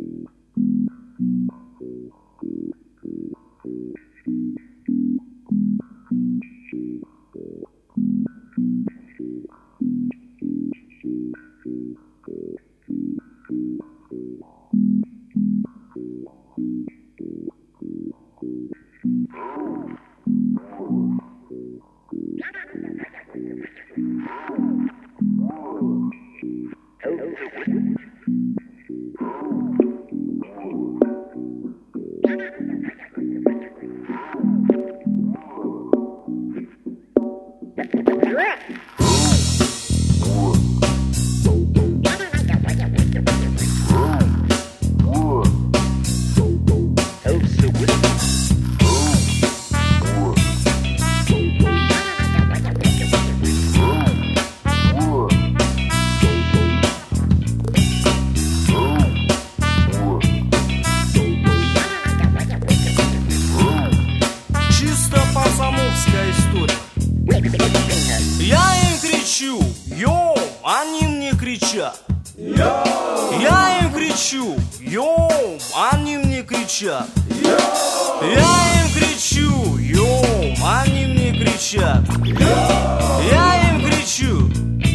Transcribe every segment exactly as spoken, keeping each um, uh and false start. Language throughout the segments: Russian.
Я им кричу, йоу, они мне кричат. Я им кричу, йоу, они мне кричат. Я им кричу,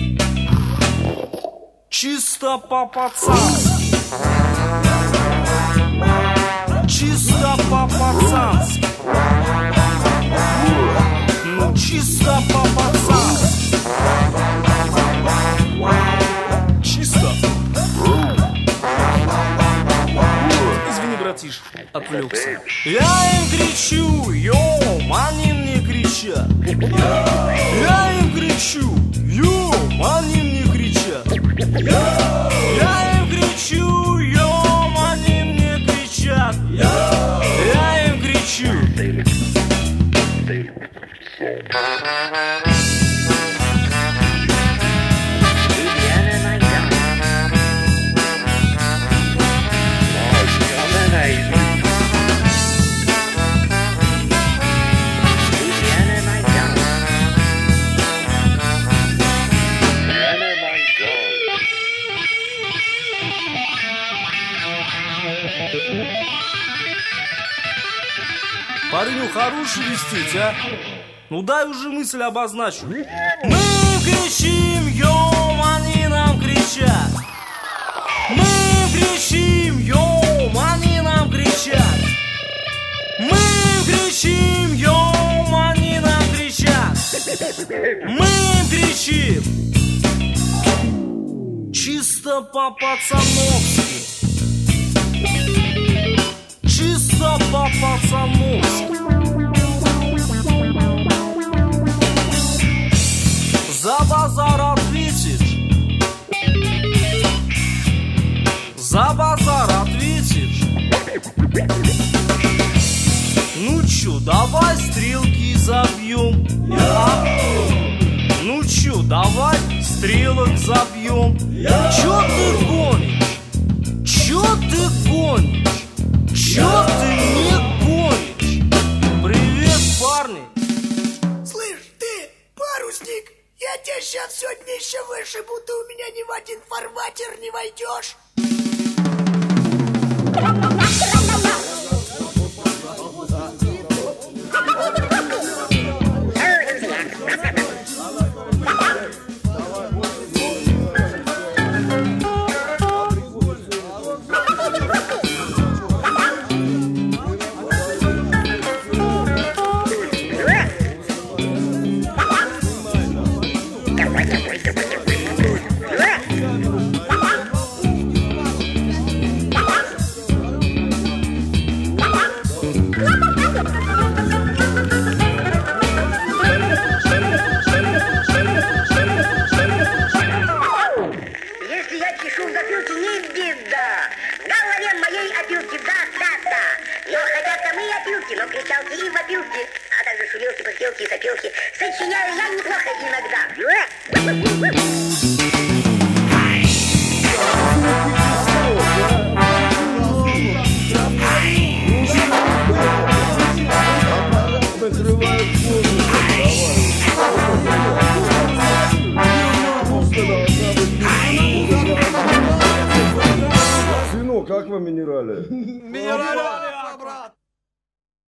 чисто по-пацански, чисто по-пацански, ну чисто по-пацански. Чисто. Извини, братиш, отвлекся. Я им кричу, йоу, они мне кричат. Я им кричу, йоу, они мне кричат. Я им кричу, йоу, они мне кричат. Я им кричу. Парню хороший листить, а? Ну дай уже мысль обозначу. Мы кричим, йоу, они нам кричат. Мы кричим, йоу, они нам кричат. Мы кричим, йоу, они нам кричат. Мы кричим, чисто по-пацановски, чисто по-пацановски. За базар ответишь, за базар ответишь. Ну чё, давай стрелки забьем, а? Ну чё, давай стрелок забьем. Чё ты гонишь? Чё ты гонишь? Чё ты не гонишь? Привет, парни. Слышь, ты, парусник, я тебя сейчас все днище вышибу, ты у меня ни в один фарватер не войдешь. но кричалки и вопилки, а также шумелки, пыхтелки и сопелки сочиняю я неплохо иногда. Ну, как вам минерали? Минерали!